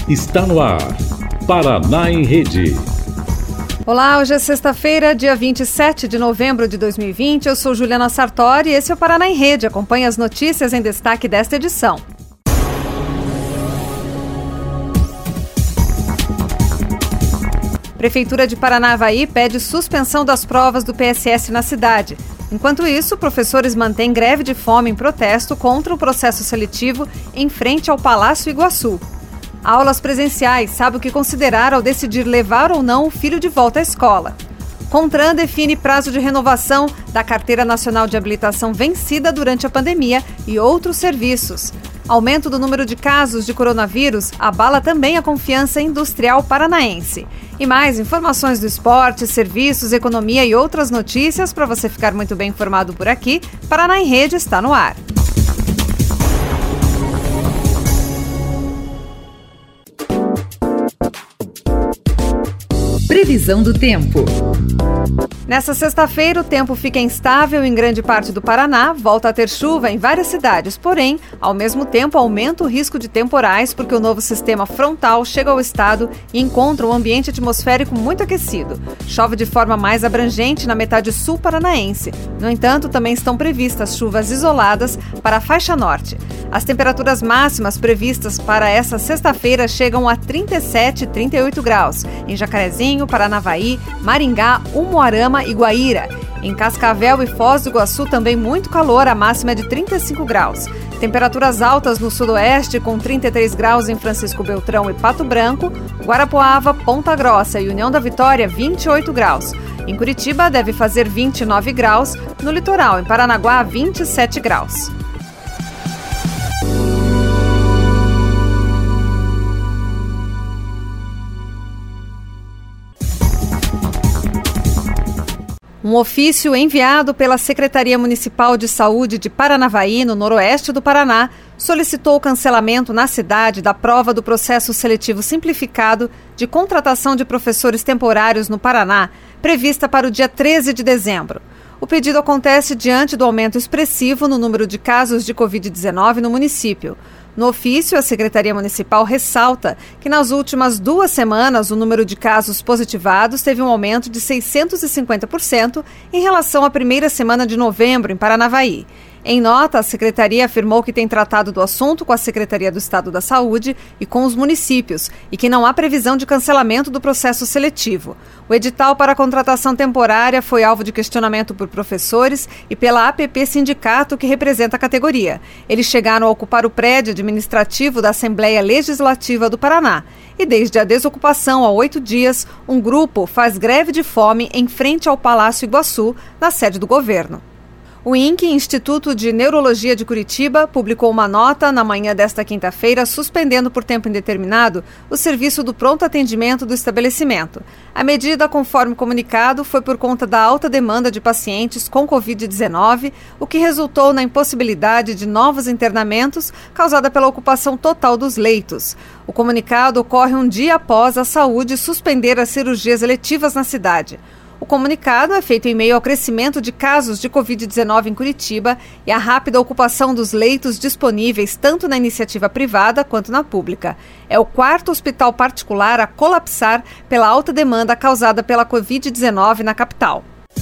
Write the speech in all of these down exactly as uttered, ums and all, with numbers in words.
Está no ar, Paraná em Rede. Olá, hoje é sexta-feira, dia vinte e sete de novembro de dois mil e vinte. Eu sou Juliana Sartori e esse é o Paraná em Rede. Acompanhe as notícias em destaque desta edição. Prefeitura de Paranavaí pede suspensão das provas do P S S na cidade. Enquanto isso, professores mantêm greve de fome em protesto contra o processo seletivo em frente ao Palácio Iguaçu. Aulas presenciais, sabe o que considerar ao decidir levar ou não o filho de volta à escola. CONTRAN define prazo de renovação da Carteira Nacional de Habilitação vencida durante a pandemia e outros serviços. Aumento do número de casos de coronavírus abala também a confiança industrial paranaense. E mais informações do esporte, serviços, economia e outras notícias para você ficar muito bem informado por aqui. Paraná em Rede está no ar. Previsão do tempo. Nessa sexta-feira, o tempo fica instável em grande parte do Paraná, volta a ter chuva em várias cidades, porém, ao mesmo tempo, aumenta o risco de temporais porque o novo sistema frontal chega ao estado e encontra um ambiente atmosférico muito aquecido. Chove de forma mais abrangente na metade sul paranaense. No entanto, também estão previstas chuvas isoladas para a faixa norte. As temperaturas máximas previstas para essa sexta-feira chegam a trinta e sete e trinta e oito graus, em Jacarezinho, Paranavaí, Maringá, Umuarama e Guaíra. Em Cascavel e Foz do Iguaçu também muito calor, a máxima é de trinta e cinco graus. Temperaturas altas no sudoeste com trinta e três graus em Francisco Beltrão e Pato Branco, Guarapuava, Ponta Grossa e União da Vitória vinte e oito graus. Em Curitiba deve fazer vinte e nove graus, no litoral em Paranaguá vinte e sete graus. Um ofício enviado pela Secretaria Municipal de Saúde de Paranavaí, no noroeste do Paraná, solicitou o cancelamento na cidade da prova do processo seletivo simplificado de contratação de professores temporários no Paraná, prevista para o dia treze de dezembro. O pedido acontece diante do aumento expressivo no número de casos de covid dezenove no município. No ofício, a Secretaria Municipal ressalta que nas últimas duas semanas o número de casos positivados teve um aumento de seiscentos e cinquenta por cento em relação à primeira semana de novembro em Paranavaí. Em nota, a Secretaria afirmou que tem tratado do assunto com a Secretaria do Estado da Saúde e com os municípios e que não há previsão de cancelamento do processo seletivo. O edital para a contratação temporária foi alvo de questionamento por professores e pela A P P Sindicato, que representa a categoria. Eles chegaram a ocupar o prédio administrativo da Assembleia Legislativa do Paraná. E desde a desocupação há oito dias, um grupo faz greve de fome em frente ao Palácio Iguaçu, na sede do governo. O I N C, Instituto de Neurologia de Curitiba, publicou uma nota na manhã desta quinta-feira suspendendo por tempo indeterminado o serviço do pronto atendimento do estabelecimento. A medida, conforme comunicado, foi por conta da alta demanda de pacientes com covid dezenove, o que resultou na impossibilidade de novos internamentos causada pela ocupação total dos leitos. O comunicado ocorre um dia após a saúde suspender as cirurgias eletivas na cidade. O comunicado é feito em meio ao crescimento de casos de covid dezenove em Curitiba e à rápida ocupação dos leitos disponíveis tanto na iniciativa privada quanto na pública. É o quarto hospital particular a colapsar pela alta demanda causada pela covid dezenove na capital.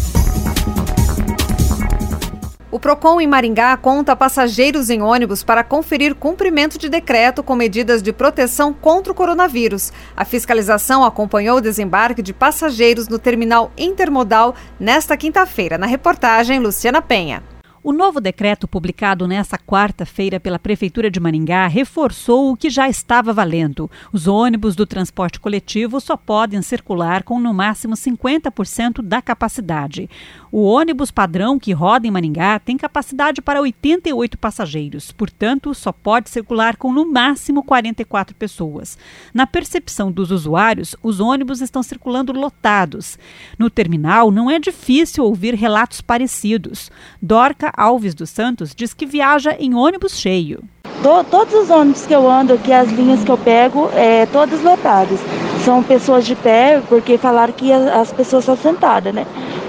O PROCON em Maringá conta passageiros em ônibus para conferir cumprimento de decreto com medidas de proteção contra o coronavírus. A fiscalização acompanhou o desembarque de passageiros no terminal intermodal nesta quinta-feira. Na reportagem, Luciana Penha. O novo decreto publicado nesta quarta-feira pela Prefeitura de Maringá reforçou o que já estava valendo. Os ônibus do transporte coletivo só podem circular com no máximo cinquenta por cento da capacidade. O ônibus padrão que roda em Maringá tem capacidade para oitenta e oito passageiros, portanto, só pode circular com no máximo quarenta e quatro pessoas. Na percepção dos usuários, os ônibus estão circulando lotados. No terminal, não é difícil ouvir relatos parecidos. Dorca Alves dos Santos diz que viaja em ônibus cheio. Todos os ônibus que eu ando aqui, as linhas que eu pego, é todas lotadas. São pessoas de pé, porque falaram que as pessoas estão sentadas, né?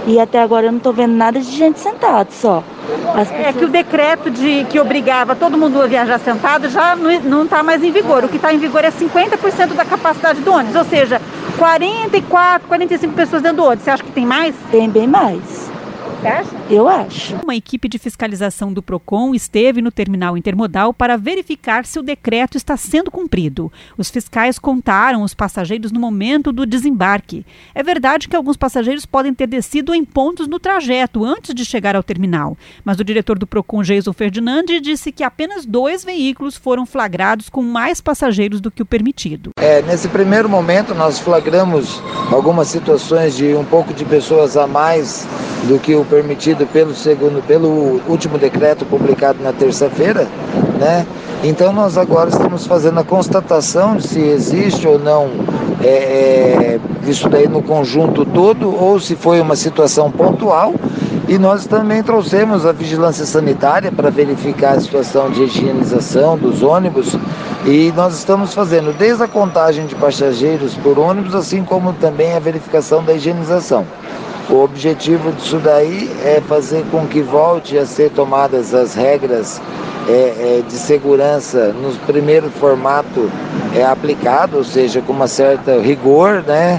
E até agora eu não estou vendo nada de gente sentada só. As pessoas... É que o decreto de, que obrigava todo mundo a viajar sentado já não está mais em vigor. O que está em vigor é cinquenta por cento da capacidade do ônibus, ou seja, quarenta e quatro, quarenta e cinco pessoas dentro do ônibus. Você acha que tem mais? Tem bem mais. Você acha? Eu acho. Uma equipe de fiscalização do Procon esteve no terminal intermodal para verificar se o decreto está sendo cumprido. Os fiscais contaram os passageiros no momento do desembarque. É verdade que alguns passageiros podem ter descido em pontos no trajeto antes de chegar ao terminal, mas o diretor do Procon, Jason Ferdinandi, disse que apenas dois veículos foram flagrados com mais passageiros do que o permitido. É, nesse primeiro momento nós flagramos algumas situações de um pouco de pessoas a mais do que o permitido pelo segundo, pelo último decreto publicado na terça-feira, né? Então nós agora estamos fazendo a constatação de se existe ou não é, é, isso daí no conjunto todo, ou se foi uma situação pontual. E nós também trouxemos a vigilância sanitária para verificar a situação de higienização dos ônibus, e nós estamos fazendo desde a contagem de passageiros por ônibus, assim como também a verificação da higienização. O objetivo disso daí é fazer com que volte a ser tomadas as regras é, é, de segurança no primeiro formato é, aplicado, ou seja, com uma certa rigor, né?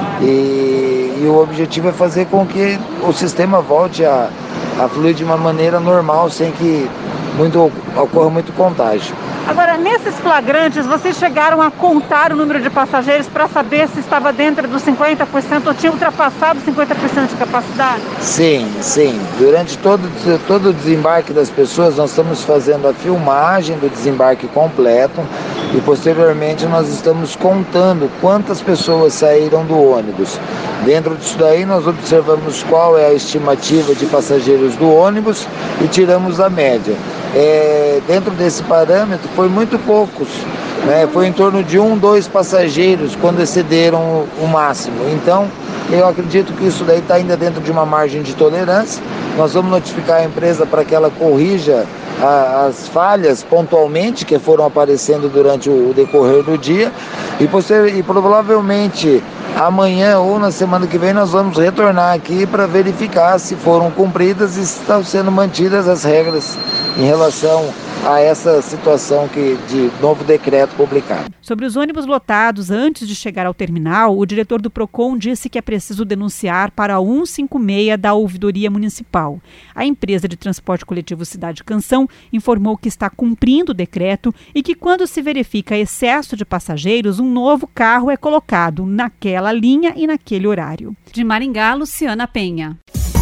E, e o objetivo é fazer com que o sistema volte a, a fluir de uma maneira normal, sem que muito, ocorra muito contágio. Agora, nesses flagrantes, vocês chegaram a contar o número de passageiros para saber se estava dentro dos cinquenta por cento ou tinha ultrapassado cinquenta por cento de capacidade? Sim, sim. Durante todo, todo o desembarque das pessoas, nós estamos fazendo a filmagem do desembarque completo e, posteriormente, nós estamos contando quantas pessoas saíram do ônibus. Dentro disso daí, nós observamos qual é a estimativa de passageiros do ônibus e tiramos a média. É, dentro desse parâmetro, foi muito poucos, né? Foi em torno de um, dois passageiros quando excederam o, o máximo. Então, eu acredito que isso daí está ainda dentro de uma margem de tolerância. Nós vamos notificar a empresa para que ela corrija a, as falhas pontualmente que foram aparecendo durante o, o decorrer do dia e, posterior, e provavelmente amanhã ou na semana que vem nós vamos retornar aqui para verificar se foram cumpridas e se estão sendo mantidas as regras em relação a essa situação que, de novo decreto publicado. Sobre os ônibus lotados antes de chegar ao terminal, o diretor do Procon disse que é preciso denunciar para a cento e cinquenta e seis da Ouvidoria Municipal. A empresa de transporte coletivo Cidade Canção informou que está cumprindo o decreto e que, quando se verifica excesso de passageiros, um novo carro é colocado naquela linha e naquele horário. De Maringá, Luciana Penha.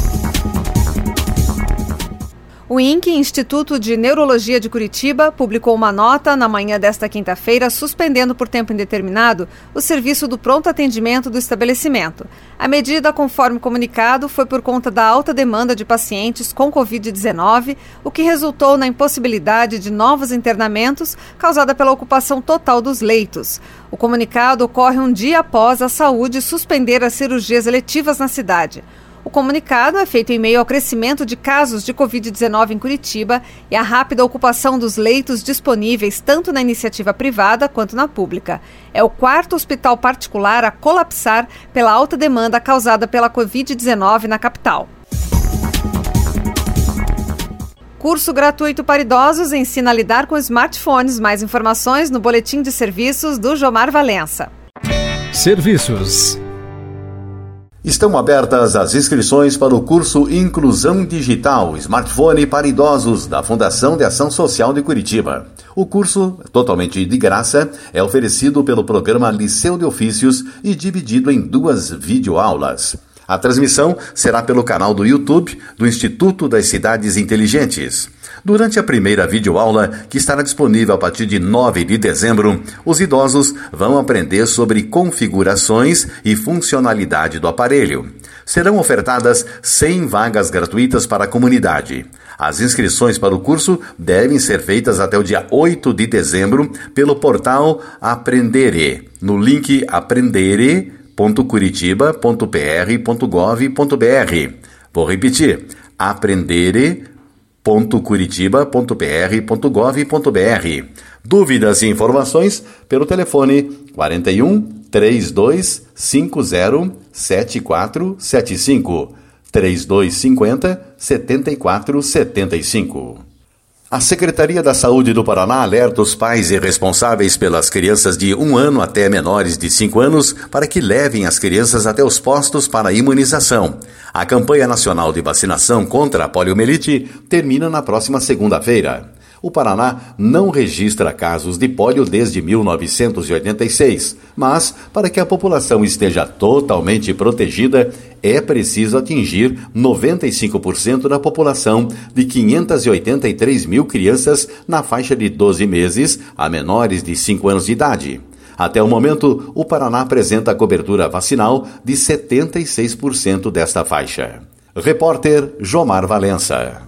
O I N C, Instituto de Neurologia de Curitiba, publicou uma nota na manhã desta quinta-feira suspendendo por tempo indeterminado o serviço do pronto atendimento do estabelecimento. A medida, conforme comunicado, foi por conta da alta demanda de pacientes com covid dezenove, o que resultou na impossibilidade de novos internamentos causada pela ocupação total dos leitos. O comunicado ocorre um dia após a saúde suspender as cirurgias eletivas na cidade. O comunicado é feito em meio ao crescimento de casos de covid dezenove em Curitiba e à rápida ocupação dos leitos disponíveis tanto na iniciativa privada quanto na pública. É o quarto hospital particular a colapsar pela alta demanda causada pela covid dezenove na capital. Curso gratuito para idosos ensina a lidar com smartphones. Mais informações no Boletim de Serviços do Jomar Valença. Serviços. Estão abertas as inscrições para o curso Inclusão Digital Smartphone para Idosos da Fundação de Ação Social de Curitiba. O curso, totalmente de graça, é oferecido pelo programa Liceu de Ofícios e dividido em duas videoaulas. A transmissão será pelo canal do YouTube do Instituto das Cidades Inteligentes. Durante a primeira videoaula, que estará disponível a partir de nove de dezembro, os idosos vão aprender sobre configurações e funcionalidade do aparelho. Serão ofertadas cem vagas gratuitas para a comunidade. As inscrições para o curso devem ser feitas até o dia oito de dezembro pelo portal Aprendere, no link aprendere ponto curitiba ponto p r ponto gov ponto b r. Vou repetir, aprendere ponto curitiba ponto p r ponto gov ponto b r. Dúvidas e informações pelo telefone quarenta e um, trinta e dois, cinquenta, setenta e quatro setenta e cinco. três dois cinco zero, sete quatro sete cinco. A Secretaria da Saúde do Paraná alerta os pais e responsáveis pelas crianças de um ano até menores de cinco anos para que levem as crianças até os postos para imunização. A campanha nacional de vacinação contra a poliomielite termina na próxima segunda-feira. O Paraná não registra casos de pólio desde mil novecentos e oitenta e seis, mas, para que a população esteja totalmente protegida, é preciso atingir noventa e cinco por cento da população de quinhentas e oitenta e três mil crianças na faixa de doze meses a menores de cinco anos de idade. Até o momento, o Paraná apresenta a cobertura vacinal de setenta e seis por cento desta faixa. Repórter Jomar Valença.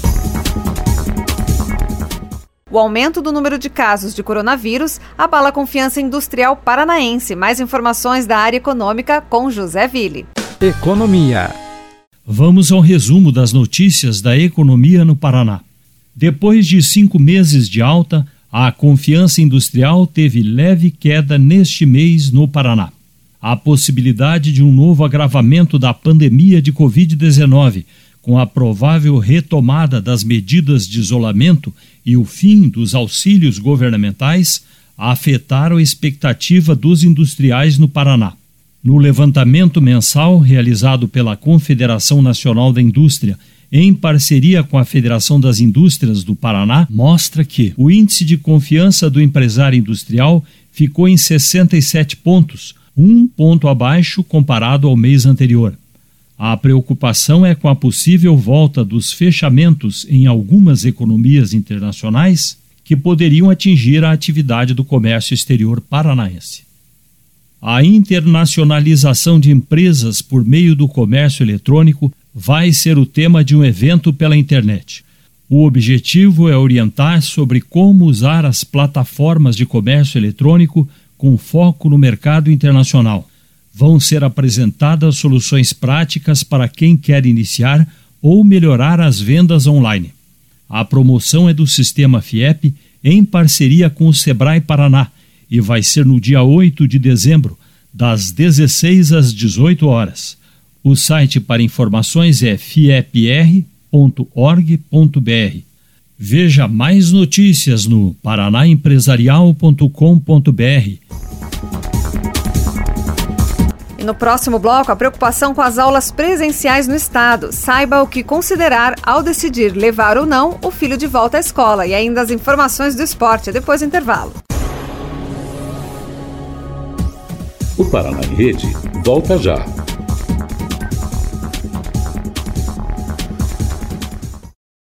O aumento do número de casos de coronavírus abala a confiança industrial paranaense. Mais informações da área econômica com José Ville. Economia. Vamos ao resumo das notícias da economia no Paraná. Depois de cinco meses de alta, a confiança industrial teve leve queda neste mês no Paraná. A possibilidade de um novo agravamento da pandemia de covid dezenove, com a provável retomada das medidas de isolamento e o fim dos auxílios governamentais, afetaram a expectativa dos industriais no Paraná. No levantamento mensal realizado pela Confederação Nacional da Indústria, em parceria com a Federação das Indústrias do Paraná, mostra que o índice de confiança do empresário industrial ficou em sessenta e sete pontos, um ponto abaixo comparado ao mês anterior. A preocupação é com a possível volta dos fechamentos em algumas economias internacionais que poderiam atingir a atividade do comércio exterior paranaense. A internacionalização de empresas por meio do comércio eletrônico vai ser o tema de um evento pela internet. O objetivo é orientar sobre como usar as plataformas de comércio eletrônico com foco no mercado internacional. Vão ser apresentadas soluções práticas para quem quer iniciar ou melhorar as vendas online. A promoção é do Sistema FIEP em parceria com o Sebrae Paraná e vai ser no dia oito de dezembro, das dezesseis às dezoito horas. O site para informações é fiepr ponto org ponto br. Veja mais notícias no paranaempresarial ponto com ponto br. E no próximo bloco, a preocupação com as aulas presenciais no estado. Saiba o que considerar ao decidir levar ou não o filho de volta à escola. E ainda as informações do esporte, depois do intervalo. O Paraná em Rede volta já.